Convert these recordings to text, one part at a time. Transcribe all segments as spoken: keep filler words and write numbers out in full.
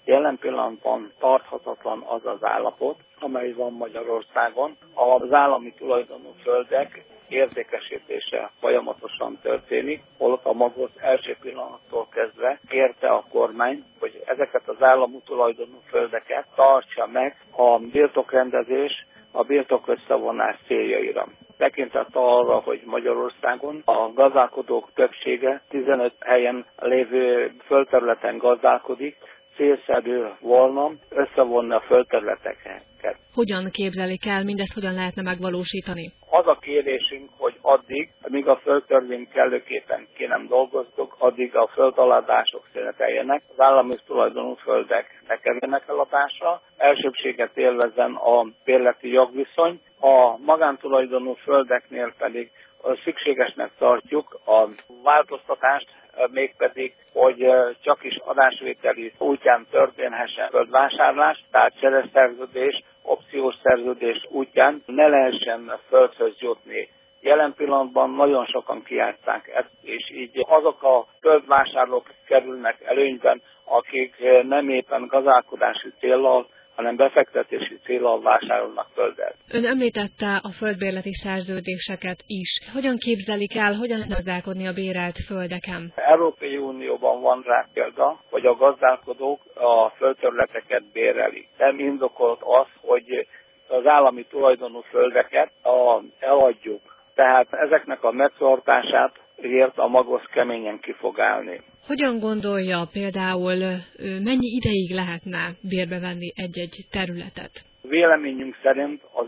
Jelen pillanatban tarthatatlan az az állapot, amely van Magyarországon. Az állami tulajdonú földek értékesítése folyamatosan történik, holott a Magosz első pillanattól kezdve kérte a kormány, hogy ezeket az állami tulajdonú földeket tartsa meg a birtokrendezés, a birtok összevonás céljaira. Tekintettel arra, hogy Magyarországon a gazdálkodók többsége tizenöt helyen lévő földterületen gazdálkodik, célszerű volna összevonni a földterületeket. Hogyan képzelik el, mindezt hogyan lehetne megvalósítani? Az a kérésünk, hogy addig, amíg a földtörvényt kellőképpen ki nem dolgoztuk, addig a földaladások szüneteljenek, az állami tulajdonú földek ne kerüljenek eladásra, elsőbséget élvezzen a bérleti jogviszony, a magántulajdonú földeknél pedig szükségesnek tartjuk a változtatást, mégpedig, hogy csak is adásvételi útján történhessen földvásárlás, tehát csereszerződés, opciós szerződés útján ne lehessen földhöz jutni. Jelen pillanatban nagyon sokan kijátszák ezt, és így azok a földvásárlók kerülnek előnyben, akik nem éppen gazdálkodási céllal, hanem befektetési céllal vásárolnak földet. Ön említette a földbérleti szerződéseket is. Hogyan képzelik el, hogyan gazdálkodni a bérelt földeken? Európai Unióban van rá példa, hogy a gazdálkodók a földterületeket bérelik. Nem indokolt az, hogy az állami tulajdonú földeket eladjuk. Tehát ezeknek a megtartását ért a Magosz keményen ki fog állni. Hogyan gondolja például, mennyi ideig lehetne bérbe venni egy-egy területet? Véleményünk szerint az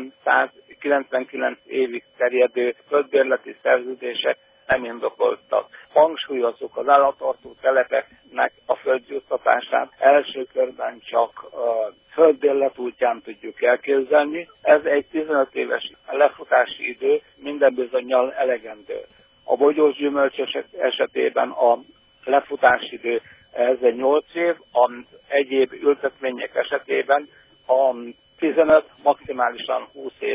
ötven-száz-kilencvenkilenc évig terjedő földbérleti szerződések nem indokoltak. Hangsúlyozzuk az állattartó telepeknek a földjuttatását. Első körben csak a földbérlet útján tudjuk elképzelni. Ez egy tizenöt éves lefutási idő, minden bizonnyal elegendő. A bogyós gyümölcsösek esetében a lefutási idő ez egy nyolc év, az egyéb ültetvények esetében a tizenöt, maximálisan húsz év,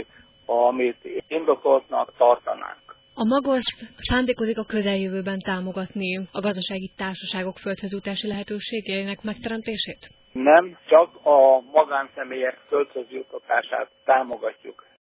amit indokoltnak tartanánk. A Magosz szándékozik a közeljövőben támogatni a gazdasági társaságok földhöz jutási lehetőségeinek megteremtését? Nem, csak a magánszemélyek földhöz juttatását támogatjuk.